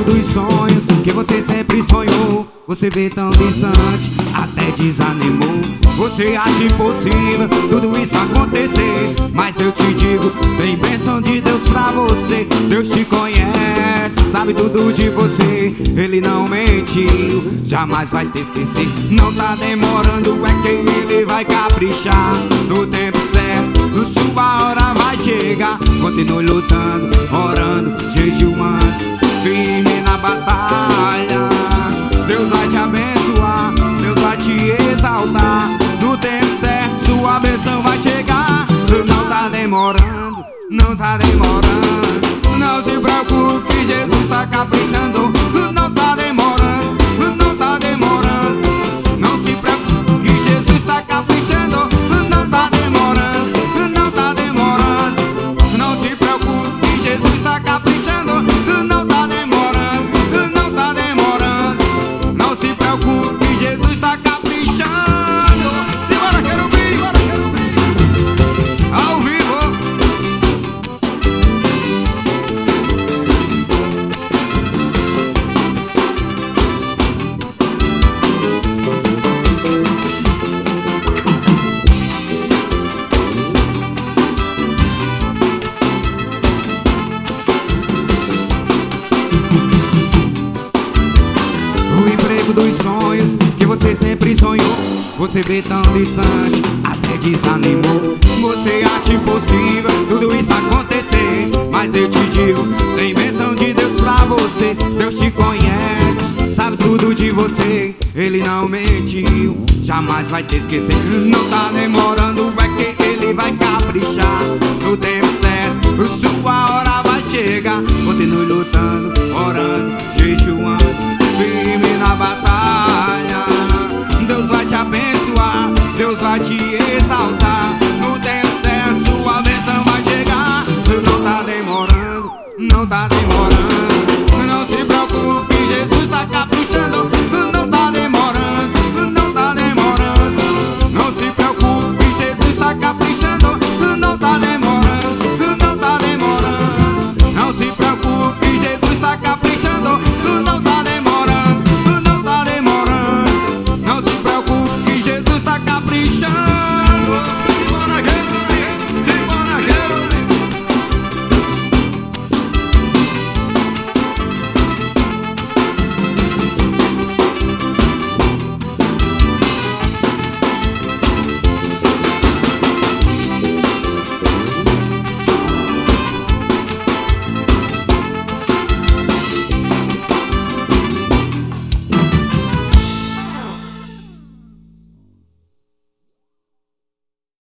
dos sonhos que você sempre sonhou. Você vê tão distante, até desanimou. Você acha impossível tudo isso acontecer, mas eu te digo, tem bênção de Deus pra você. Deus te conhece, sabe tudo de você. Ele não mentiu, jamais vai te esquecer. Não tá demorando, é que ele vai caprichar. No tempo certo, no sua hora vai chegar. Continue lutando, orando, jejuando, firme na batalha. Deus vai te abençoar, Deus vai te exaltar. No tempo certo, sua bênção vai chegar. Não tá demorando, não tá demorando. Não se preocupe, Jesus tá caprichando. Não tá demorando, não tá demorando. Não se preocupe, Jesus tá caprichando. Não tá demorando, não tá demorando. Não se preocupe, Jesus tá caprichando. Não tá demorando, não tá demorando. Não se preocupe, Jesus tá caprichando. Simbora, querubim, bora, querubim. Ao vivo. O emprego dos sonhos que você sempre sonhou. Você vê tão distante, até desanimou. Você acha impossível tudo isso acontecer, mas eu te digo, tem bênção de Deus pra você. Deus te conhece, sabe tudo de você. Ele não mentiu, jamais vai te esquecer. Não tá demorando, é que ele vai caprichar. No tempo certo, sua hora vai chegar. Continue lutando, orando, jejuando, firme na batalha. Deus vai te abençoar, Deus vai te exaltar. No tempo certo, sua bênção vai chegar. Não tá demorando, não tá demorando. Não se preocupe, Jesus tá caprichando. Não tá demorando, não tá demorando. Não se preocupe, Jesus tá caprichando. Não tá demorando.